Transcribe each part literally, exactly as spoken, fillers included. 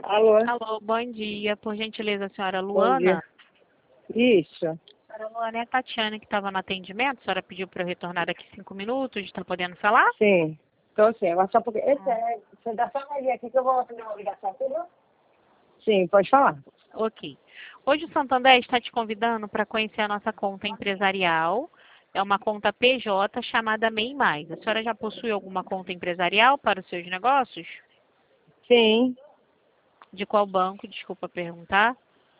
Alô? Alô, bom dia. Por gentileza, a senhora Bom dia. Luana? Isso. A senhora Luana é a Tatiana que estava no atendimento. A senhora pediu para eu retornar daqui cinco minutos. Está podendo falar? Sim. Tô sim. Agora só porque... Esse é... Você dá só uma olhada aqui que eu vou atender uma ligação, entendeu? Sim, pode falar. Ok. Hoje o Santander está te convidando para conhecer a nossa conta empresarial. É uma conta P J chamada MEI Mais. A senhora já possui alguma conta empresarial para os seus negócios? Sim. De qual banco? Desculpa perguntar.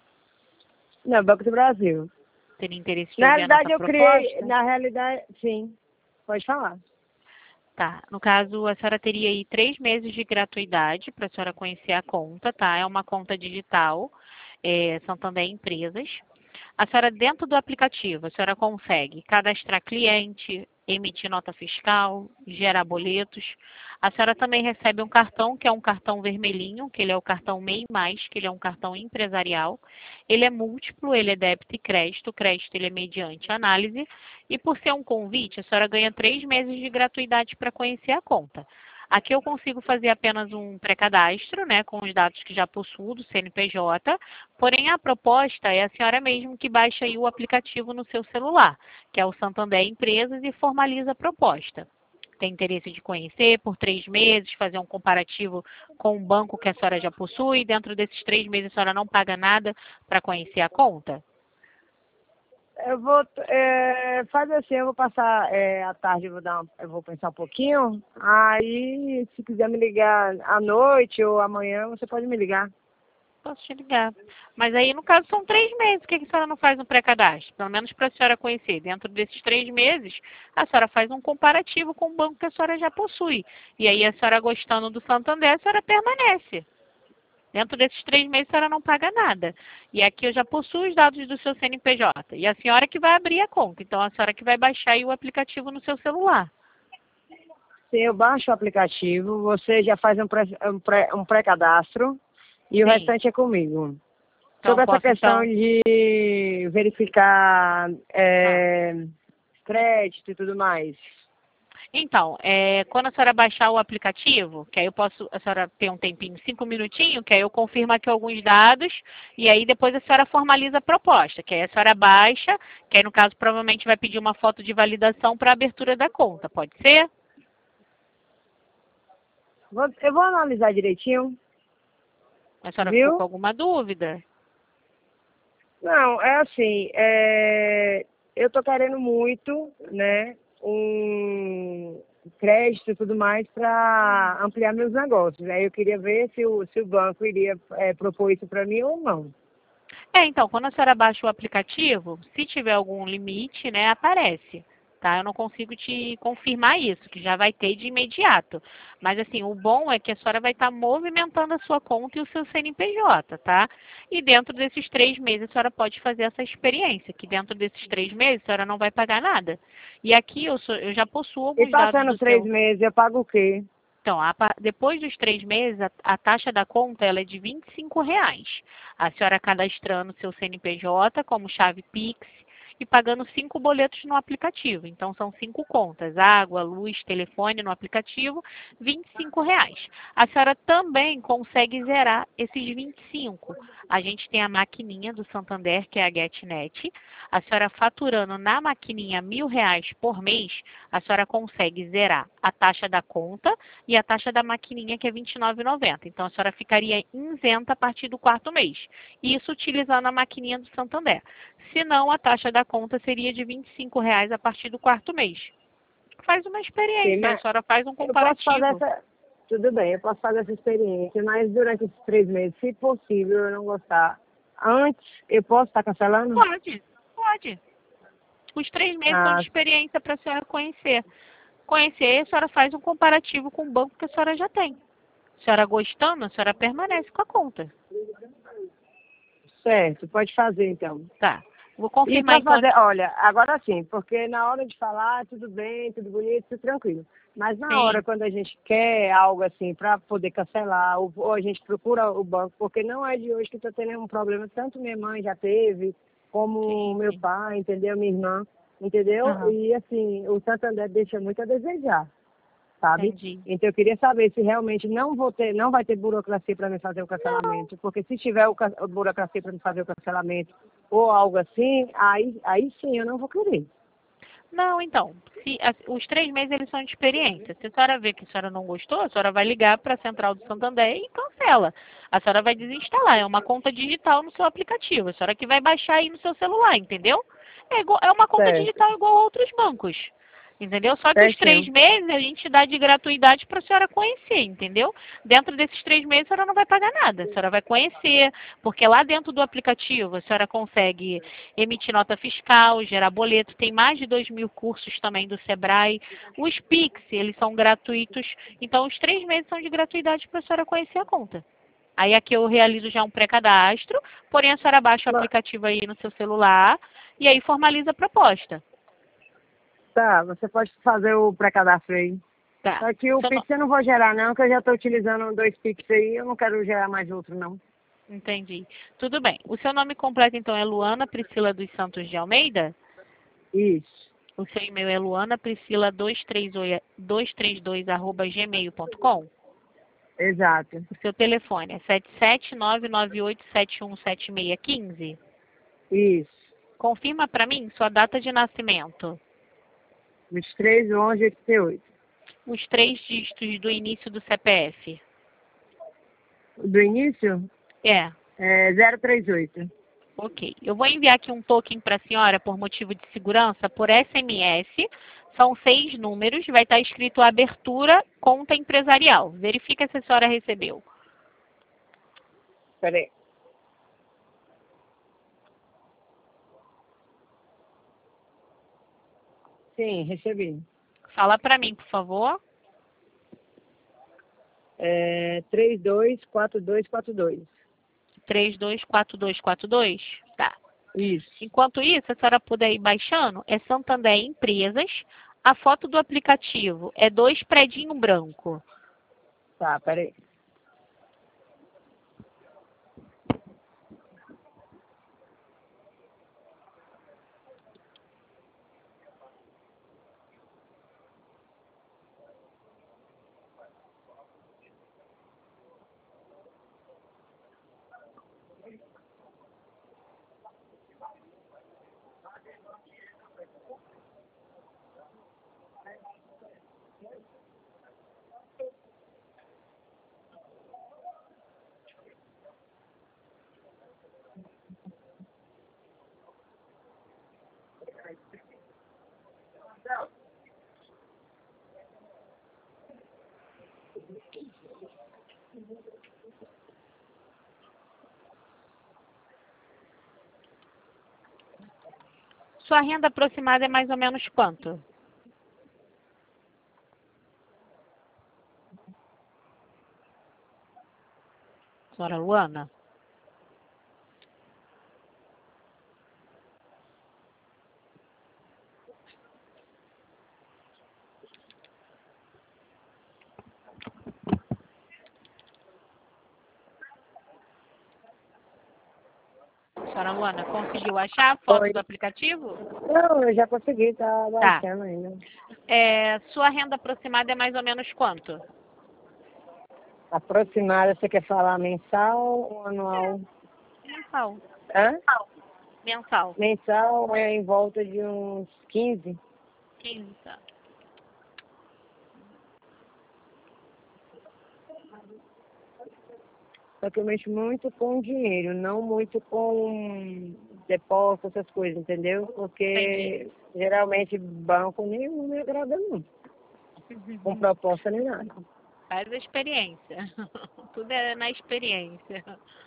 No Banco do Brasil. Teria interesse de Na ouvir a nossa realidade, eu criei... proposta? Na realidade, sim. Pode falar. Tá. No caso, a senhora teria aí três meses de gratuidade para a senhora conhecer a conta, tá? É uma conta digital, é, Santander Empresas. A senhora, dentro do aplicativo, a senhora consegue cadastrar cliente, emitir nota fiscal, gerar boletos. A senhora também recebe um cartão, que é um cartão vermelhinho, que ele é o cartão MEI Mais, que ele é um cartão empresarial. Ele é múltiplo, ele é débito e crédito. O crédito ele é mediante análise. E por ser um convite, a senhora ganha três meses de gratuidade para conhecer a conta. Aqui eu consigo fazer apenas um pré-cadastro, né, com os dados que já possuo do C N P J, porém a proposta é a senhora mesmo que baixa aí o aplicativo no seu celular, que é o Santander Empresas, e formaliza a proposta. Tem interesse de conhecer por três meses, fazer um comparativo com o banco que a senhora já possui, dentro desses três meses a senhora não paga nada para conhecer a conta? Eu vou... É, faz assim, eu vou passar é, a tarde, eu vou, dar uma, eu vou pensar um pouquinho. Aí, se quiser me ligar à noite ou amanhã, você pode me ligar. Posso te ligar. Mas aí, no caso, são três meses. Por que a senhora não faz um pré-cadastro? Pelo menos para a senhora conhecer. Dentro desses três meses, a senhora faz um comparativo com o banco que a senhora já possui. E aí, a senhora gostando do Santander, a senhora permanece. Dentro desses três meses, a senhora não paga nada. E aqui eu já possuo os dados do seu C N P J. E a senhora que vai abrir a conta. Então, a senhora que vai baixar aí o aplicativo no seu celular. Sim, eu baixo o aplicativo, você já faz um pré, um pré, um pré-cadastro e o Sim. restante é comigo. Então, Sobre essa posso questão então... de verificar Ah. é, crédito e tudo mais. Então, é, quando a senhora baixar o aplicativo, que aí eu posso, a senhora ter um tempinho, cinco minutinhos, que aí eu confirmo aqui alguns dados, e aí depois a senhora formaliza a proposta, que aí a senhora baixa, que aí no caso provavelmente vai pedir uma foto de validação para a abertura da conta, pode ser? Vou- Eu vou analisar direitinho, A senhora ficou com viu? alguma dúvida? Não, é assim, é, eu tô querendo muito, né, um crédito e tudo mais para ampliar meus negócios. Aí eu queria ver se o, se o banco iria é, propor isso para mim ou não. É, então, quando a senhora baixa o aplicativo, se tiver algum limite, né, aparece, tá? Eu não consigo te confirmar isso, que já vai ter de imediato. Mas, assim, o bom é que a senhora vai estar movimentando a sua conta e o seu C N P J, tá? E dentro desses três meses, a senhora pode fazer essa experiência, que dentro desses três meses, a senhora não vai pagar nada. E aqui eu, sou, eu já possuo E alguns dados passando do os três seu... meses, eu pago o quê? Então, a pa- depois dos três meses, a, a taxa da conta ela é de vinte e cinco reais. A senhora cadastrando seu C N P J como chave Pix e pagando cinco boletos no aplicativo. Então, são cinco contas, água, luz, telefone no aplicativo, vinte e cinco reais. A senhora também consegue zerar esses vinte e cinco. A gente tem a maquininha do Santander, que é a GetNet. A senhora faturando na maquininha mil reais por mês, a senhora consegue zerar a taxa da conta e a taxa da maquininha, que é vinte e nove reais e noventa centavos. Então, a senhora ficaria isenta a partir do quarto mês. Isso utilizando a maquininha do Santander. Se não, a taxa da conta seria de vinte e cinco reais a partir do quarto mês. Faz uma Sim, experiência, a mas senhora faz um eu posso fazer comparativo. essa... Tudo bem, eu posso fazer essa experiência, mas durante esses três meses, se possível, eu não gostar. Antes, eu posso estar cancelando? Pode, pode. Os três meses são de Ah, experiência para a senhora conhecer. Conhecer, a senhora faz um comparativo com o banco que a senhora já tem. A senhora gostando, a senhora permanece com a conta. certo, pode fazer então. Tá. Vou E confirmar para então fazer, aqui. olha, agora sim, porque na hora de falar, tudo bem, tudo bonito, tudo tranquilo. Mas na hora, Sim, quando a gente quer algo assim para poder cancelar, ou, ou a gente procura o banco, porque não é de hoje que está tendo um problema, tanto minha mãe já teve, como sim, meu sim. pai, entendeu? Minha irmã, entendeu? Aham. E assim, o Santander deixa muito a desejar. sabe? Entendi. Então eu queria saber se realmente não vou ter, não vai ter burocracia para me fazer o cancelamento, porque se tiver o, ca- a burocracia para me fazer o cancelamento ou algo assim, aí, aí sim eu não vou querer. Não, então, se, as- os três meses eles são de experiência. Se a senhora vê que a senhora não gostou, a senhora vai ligar para a Central do Santander e cancela. A senhora vai desinstalar, é uma conta digital no seu aplicativo. A senhora que vai baixar aí no seu celular, entendeu? É, igual- é uma conta Certo, digital igual a outros bancos. Entendeu? Só que os três certinho. meses a gente dá de gratuidade para a senhora conhecer, entendeu? Dentro desses três meses a senhora não vai pagar nada, a senhora vai conhecer, porque lá dentro do aplicativo a senhora consegue emitir nota fiscal, gerar boleto, tem mais de dois mil cursos também do Sebrae. Os Pix, eles são gratuitos, então os três meses são de gratuidade para a senhora conhecer a conta. Aí aqui eu realizo já um pré-cadastro, porém a senhora baixa o Ma- aplicativo aí no seu celular e aí formaliza a proposta. Tá, você pode fazer o pré-cadastro aí. Tá. Só que o Seu no- Pix eu não vou gerar não, que eu já estou utilizando dois Pix aí, eu não quero gerar mais outro não. Entendi. Tudo bem. O seu nome completo, então, é Luana Priscila dos Santos de Almeida? Isso, O seu e-mail é luana priscila duzentos e trinta e dois arroba gmail ponto com? exato. O seu telefone é sete sete nove nove oito sete um sete seis um cinco? Isso. Confirma para mim sua data de nascimento. vinte e três, onze, oitenta e oito. Os três dígitos do início do C P F. Do início, É. é zero trinta e oito. Ok. Eu vou enviar aqui um token para a senhora por motivo de segurança por S M S. São seis números. Vai estar escrito abertura conta empresarial. Verifica se a senhora recebeu. Peraí. Sim, recebi. Fala para mim, por favor. É três dois quatro dois quatro dois. três dois quatro dois quatro dois. Tá. Isso. Enquanto isso, a senhora puder ir baixando, é Santander Empresas. A foto do aplicativo é dois predinho branco. Tá, peraí. Sua renda aproximada é mais ou menos quanto? Senhora Luana? Senhora Luana, conseguiu achar a foto Oi. do aplicativo? Não, eu já consegui, tá Tá. baixando ainda. É, sua renda aproximada é mais ou menos quanto? Aproximada, você quer falar mensal ou anual? Mensal. Hã? Mensal. Mensal é em volta de uns quinze. quinze, tá. Só que eu mexo muito com dinheiro, não muito com depósito, essas coisas, entendeu? Entendi. Porque geralmente banco nem não me agrada não. Com proposta nem nada. Faz a experiência. Tudo é na experiência.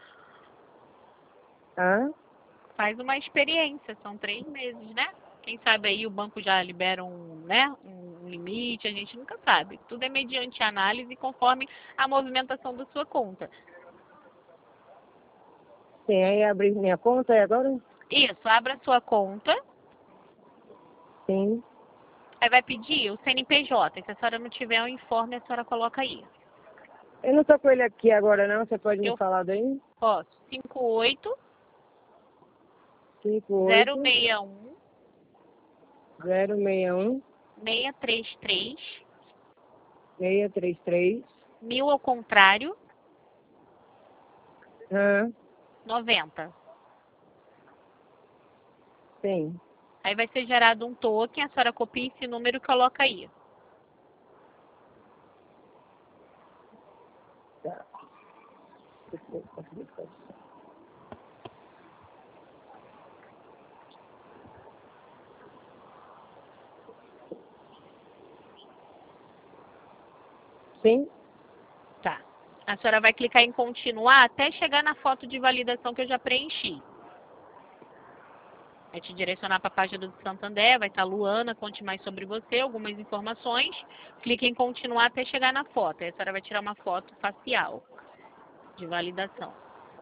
Hã? Faz uma experiência, são três meses, né? Quem sabe aí o banco já libera um, né, um limite, a gente nunca sabe. Tudo é mediante análise conforme a movimentação da sua conta. Sim, aí abri minha conta e agora? Isso, abra sua conta, Sim. aí vai pedir o C N P J. Se a senhora não tiver o informe, a senhora coloca aí. Eu não tô com ele aqui agora não, você pode me Eu falar daí? posso. cinco oito cinco zero oito seis um zero seis um seis três três seis três três. Mil ao contrário, Ah, noventa. sim. Aí vai ser gerado um token, a senhora copia esse número e coloca aí. Tá. Sim? Tá. A senhora vai clicar em continuar até chegar na foto de validação que eu já preenchi. Vai te direcionar para a página do Santander, vai estar Luana, conte mais sobre você, algumas informações. Clique em continuar até chegar na foto. Aí a senhora vai tirar uma foto facial de validação.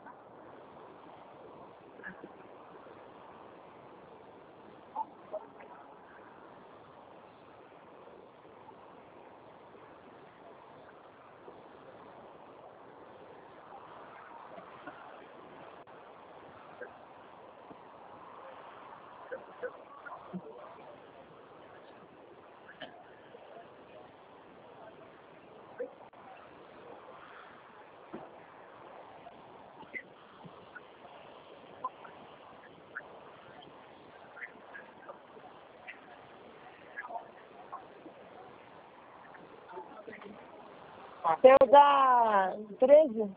Seu da treze?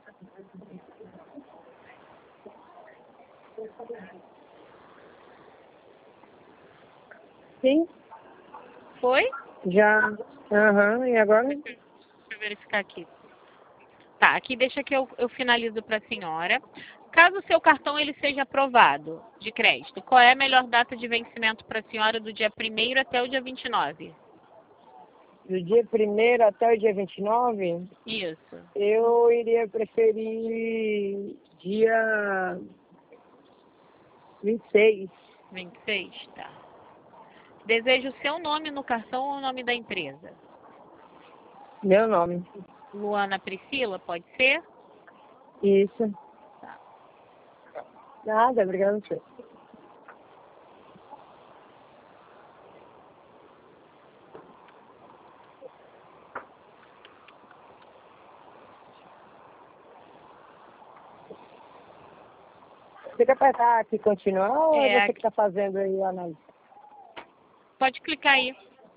Sim? Foi? Já. Aham, e agora? Deixa eu verificar aqui. Tá, aqui deixa que eu, eu finalizo para a senhora. Caso o seu cartão ele seja aprovado de crédito, qual é a melhor data de vencimento para a senhora do dia primeiro até o dia vinte e nove? Do dia primeiro até o dia vinte e nove, Isso. eu iria preferir dia vinte e seis. vinte e seis, tá. Deseja o seu nome no cartão ou o nome da empresa? Meu nome. Luana Priscila, pode ser? Isso. Tá. Nada, obrigada a você. Você quer apertar aqui e continuar ou é É, você que está fazendo aí a análise? pode clicar aí.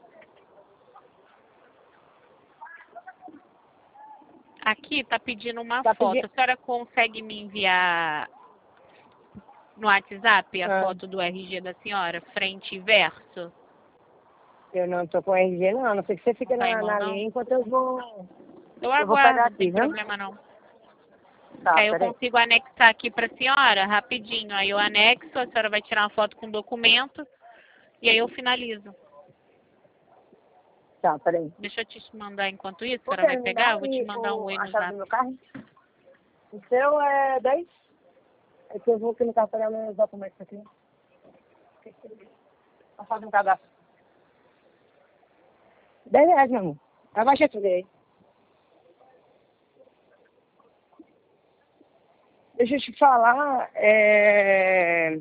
Aqui está pedindo uma Tá foto. pedindo... A senhora consegue me enviar no WhatsApp a Ah, foto do R G da senhora, frente e verso? eu não estou com R G não, a não ser que você fique Não tá em na, mão, na não? linha enquanto eu vou... Eu Eu vou pegar aguardo, não tem aqui, viu? problema não. Tá, Aí eu peraí. consigo anexar aqui para a senhora, rapidinho. Aí eu anexo, a senhora vai tirar uma foto com o documento e aí eu finalizo. Tá, peraí. Deixa eu te mandar enquanto isso, a Por senhora que? vai Me pegar? dá Eu vou te aí mandar um o, oi a no chave do zap. meu carro? O seu é dez? É que eu vou aqui no carro pegar meus documentos aqui. Vou fazer um cadastro. dez reais, meu amor. Abaixa tudo aí. Deixa eu te falar, é...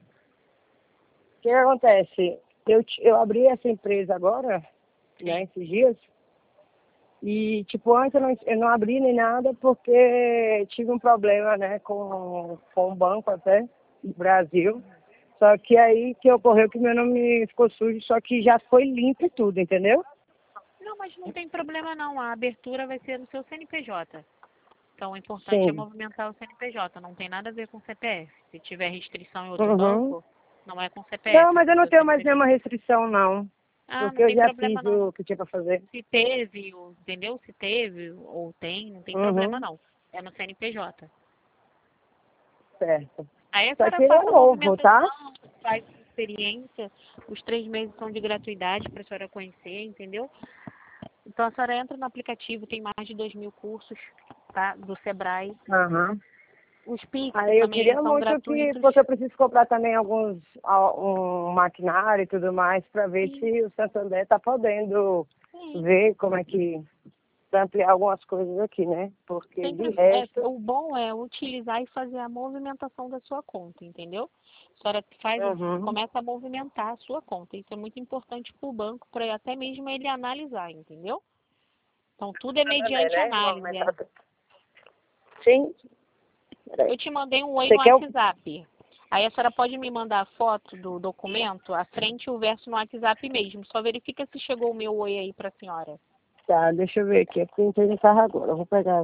o que acontece? Eu, te- eu abri essa empresa agora, né, esses dias, e, tipo, antes eu não, eu não abri nem nada porque tive um problema, né, com, com um banco até, do Brasil. Só que aí que ocorreu que meu nome ficou sujo, só que já foi limpo e tudo, entendeu? Não, mas não tem problema não. A abertura vai ser no seu C N P J. Então, o importante é Sim. movimentar o C N P J. Não tem nada a ver com C P F. Se tiver restrição em outro Uhum. banco, não é com C P Não, F, é mas com eu não seu tenho mais C N P J. nenhuma restrição, não. Ah, Porque não eu tem já problema fiz não. o que tinha pra fazer. Se teve, ou- entendeu? Se teve ou tem, não tem problema Uhum. não. É no C N P J. Certo. Aí a Isso senhora aqui é faz a novo, tá? movimentação, faz experiência. Os três meses são de gratuidade para a senhora conhecer, entendeu? Então a senhora entra no aplicativo, tem mais de dois mil cursos, tá? Do Sebrae. Aham. Os Pix Aí eu também eles queria são muito que, gratuitos. porque eu preciso comprar também alguns, a- um maquinário e tudo mais, para ver Sim, se o Santander está podendo sim. ver como é que, pra ampliar algumas coisas aqui, né? Porque de Sempre é, resto... o bom é utilizar e fazer a movimentação da sua conta, entendeu? A senhora faz, Uhum. começa a movimentar a sua conta. Isso é muito importante para o banco, para até mesmo ele analisar, entendeu? Então, tudo é mediante né? análise. É. Sim. Eu te mandei um oi Você no quer o... WhatsApp. Aí a senhora pode me mandar a foto do documento, a frente e o verso no WhatsApp mesmo. Só verifica se chegou o meu oi aí para a senhora. Tá, deixa eu ver aqui. Eu entrei no carro agora. Eu vou pegar.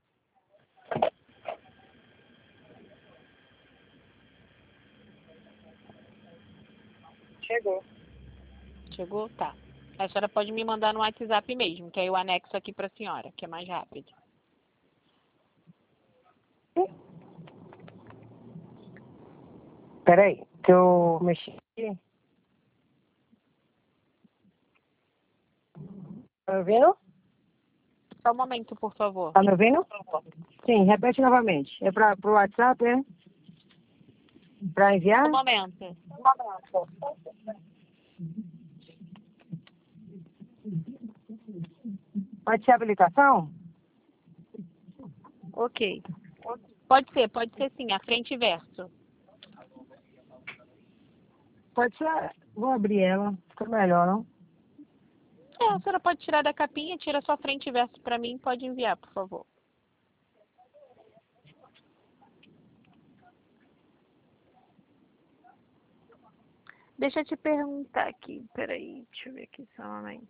Chegou. Chegou? Tá. A senhora pode me mandar no WhatsApp mesmo, que aí eu anexo aqui para a senhora, que é mais rápido. Peraí, que eu mexi. Tá me ouvindo? Só um momento, por favor. Tá me ouvindo? Sim, repete novamente. É para o WhatsApp, é? Para enviar? Só um momento. Pode ser habilitação? Ok. Pode ser, pode ser sim, a frente e verso. Pode ser. Vou abrir ela. Fica melhor, não? É, a senhora pode tirar da capinha, tira só frente e verso para mim, pode enviar, por favor. Deixa eu te perguntar aqui, peraí, deixa eu ver aqui só um momento.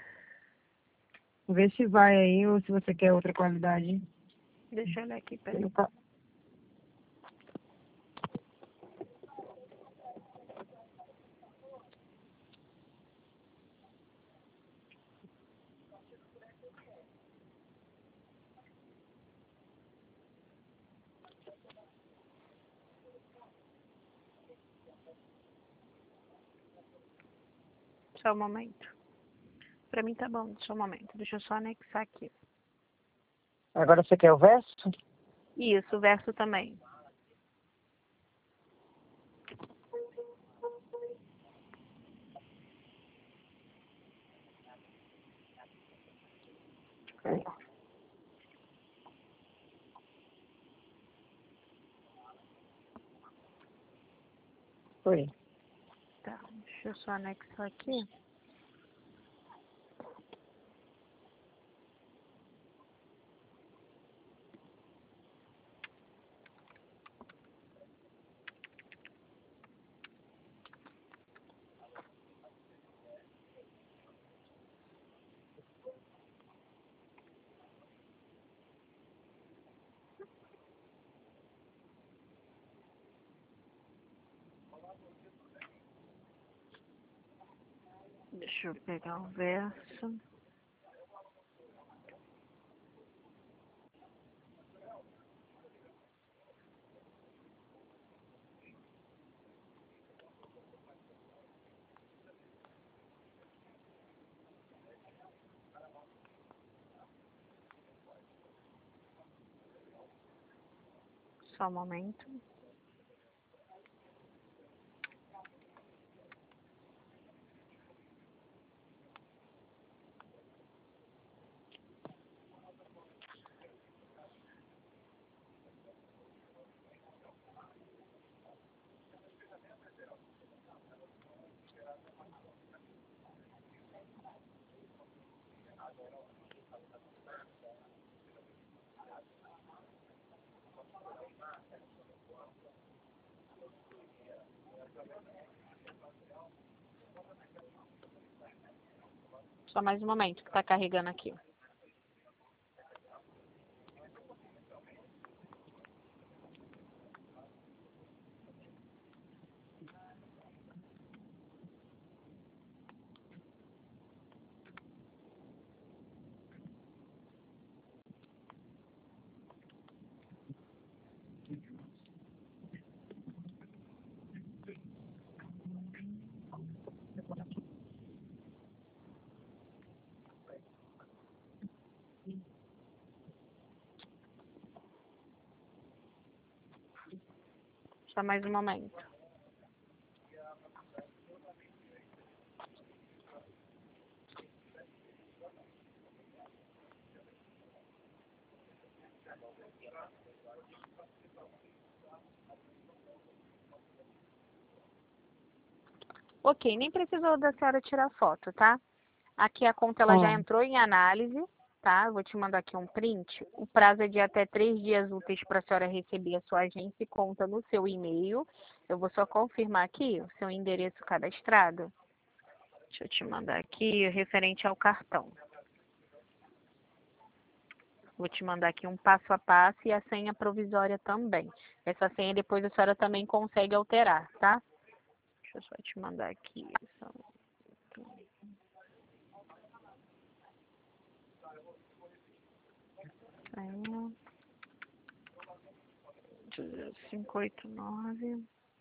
Vê se vai aí ou se você quer outra qualidade. Deixa eu olhar aqui, peraí. Nunca- Só um momento. Pra mim tá bom, só um momento. Deixa eu só anexar aqui. Agora você quer o verso? Isso, o verso também. Foi. Tá, deixa eu só anexar aqui. Deixa eu pegar o verso. Só um momento. Só mais um momento que tá carregando aqui. Só mais um momento. Ok, nem precisou da senhora tirar foto, tá? Aqui a conta ela já Hum. entrou em análise, tá? Vou te mandar aqui um print. O prazo é de até três dias úteis para a senhora receber a sua agência e conta no seu e-mail. Eu vou só confirmar aqui o seu endereço cadastrado. Deixa eu te mandar aqui, referente ao cartão. Vou te mandar aqui um passo a passo e a senha provisória também. Essa senha depois a senhora também consegue alterar, tá? Deixa eu só te mandar aqui. cinco oito nove.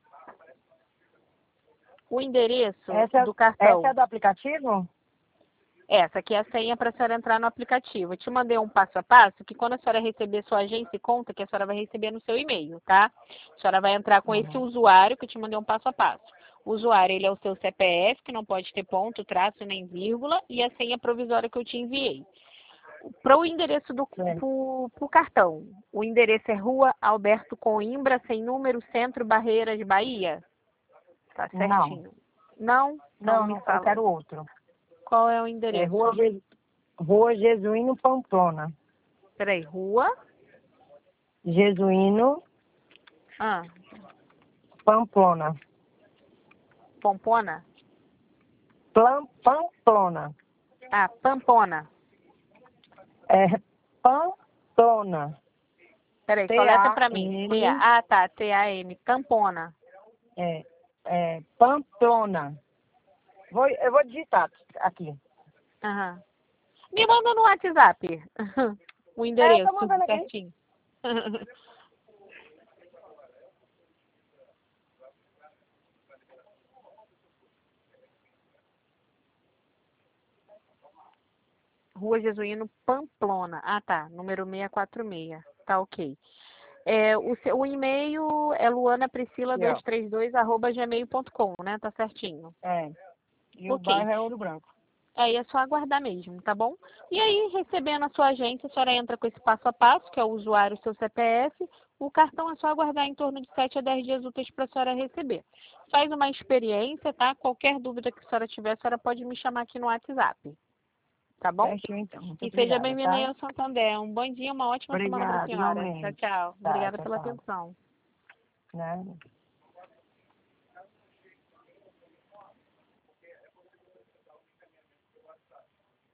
O endereço Essa, do cartão. essa é do aplicativo? Essa aqui é a senha para a senhora entrar no aplicativo. Eu te mandei um passo a passo que quando a senhora receber sua agência e conta, que a senhora vai receber no seu e-mail, tá? A senhora vai entrar com Uhum. esse usuário que eu te mandei um passo a passo. O usuário, ele é o seu C P F, que não pode ter ponto, traço, nem vírgula, e a senha provisória que eu te enviei. Para o endereço do pro, pro cartão, o endereço é Rua Alberto Coimbra, sem número, Centro, Barreiras, Bahia? Tá certinho. Não? Não, Não, me não, fala. eu quero outro. Qual é o É endereço? Rua, Je- Rua Jesuíno Pamplona. Peraí, Rua? Jesuíno Ah, Pamplona. Pompona? Plam, Pamplona. Ah, Pampona. É Pamplona. Peraí, T soleta A pra mim. M T A, ah, tá, T A M, Tampona. É, é Pamplona. Vou, eu vou digitar aqui. Aham. Me manda no WhatsApp o É, eu endereço, tô tudo mandando aqui. certinho. Rua Jesuíno, Pamplona. Ah, tá. Número seiscentos e quarenta e seis. Tá, ok. É, o, seu, o e-mail é luana priscila duzentos e trinta e dois arroba gmail ponto com, né? Tá certinho. É. E o Ok. bairro é Ouro Branco. Aí é só aguardar mesmo, tá bom? E aí, recebendo a sua agência, a senhora entra com esse passo a passo, que é o usuário, o seu C P F. O cartão é só aguardar em torno de sete a dez dias úteis para a senhora receber. Faz uma experiência, tá? Qualquer dúvida que a senhora tiver, a senhora pode me chamar aqui no WhatsApp. Tá bom? Certinho, então. Muito E seja obrigada, bem-vinda aí tá? ao Santander. Um bom dia, uma ótima semana para a Obrigada, senhora. Tchau, igualmente. tchau. Tá, Obrigada tchau, pela tchau. atenção. Né?